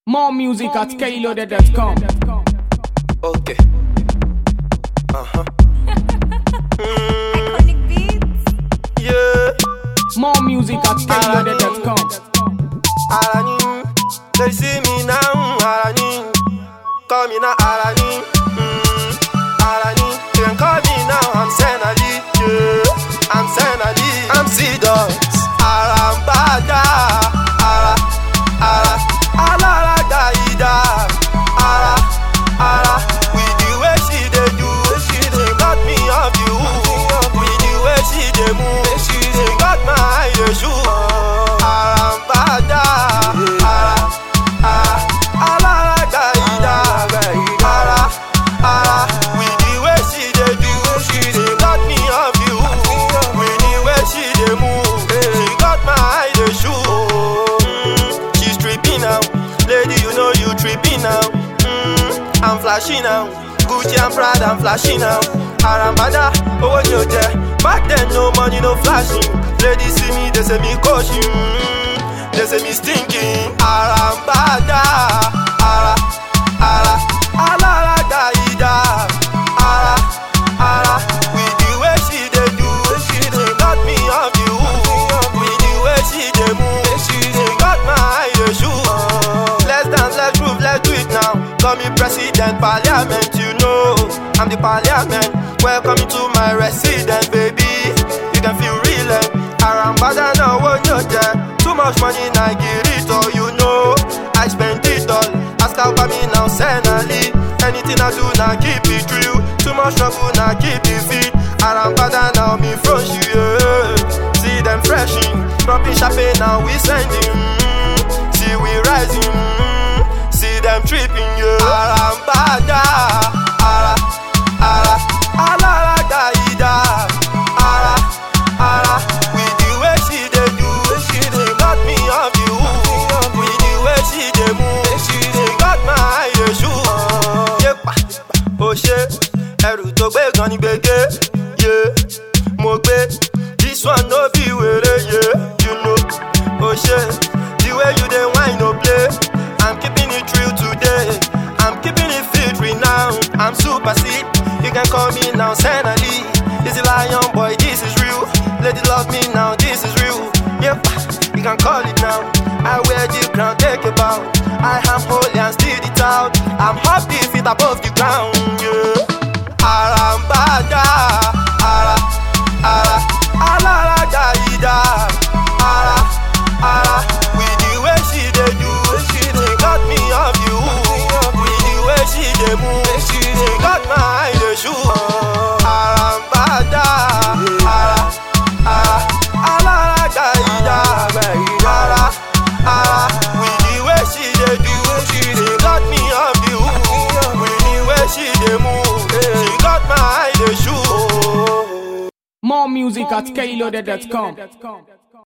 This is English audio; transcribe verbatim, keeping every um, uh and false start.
More music at Kayloaded dot com. Okay. Uh-huh. Iconic beats. Yeah. More music at Kayloaded dot com. Alani. They see me now. Alani. Call me now. Alani. Mm. Alani. They can call me now. I'm Senali. Yeah. I'm Senali. I'm C-Dogs. Arambada. Ara. Ara. Alara Gaida. Ara. Ara. With the way she dey do, she dey got me off you. With the way she dey move, she dey got my eye dey shoot. Arambada. Ara. Ara. Alara Gaida. Ara. Ara. With the way she dey do, she dey got me off you. With the way she dey move, she got my eye dey shoot. Mm, she's tripping now, lady. You know you tripping now. Mm, I'm flashing now, Gucci and Prada, I'm flashing now. Arambada, oh what you there? Back then no money, no flashing. Ladies see me, they say me coaching. Mm, they say me stinking. Arambada, ara, ara, alara gaida. Ara, ara, with the way she dey do, she dey got me off you. With the way she dey move, she dey got my eye dey shoot. Let's dance, let's groove, let's do it now. Call me president, parliament, you know I'm the parliament. Welcome to my residence, baby. You can feel real. Arambada now, when you're there. Too much money, I get it all, you know I spend it all. Ask how about me now, Senali. Anything I do, now keep it real. Too much trouble, now keep it fit. Arambada now, me front you, yeah. See them freshing, dropping champagne, now we sending. Mm, see we rising, mm, see them tripping, yeah. Arambada, ara, ara, alara gaida. Ara, ara, with the way she dey do, she dey got me off you. With the way she dey move, she dey got my eye dey shoot. Yepa, oh shit, ẹrù tó gbé gan ni gbege, yeah. Mo gbé, this one no be were, yeah. You know, oh shit, the way you dey whine no play. I'm keeping it real today. I'm keeping it fit renowned. I'm super sick. You can call me now, Senali. This is Lion boy, this is real. Lady love me now, this is real. Yep, you can call it now. I wear the crown, take a bow. I am holy and still it out. I'm happy feet above the ground, yeah. Arambada, ara, ara, alara gaida. Ara, ara, with the way she dey do, she dey got me off you. With the way she dey move, she dey got my eye dey shoot. Arambada, ara, ara, alara gaida. Ara, ara, with the way she dey do, she dey got me off you. With the way she dey move, she got my eye dey shoot. More music at Kayloaded dot com.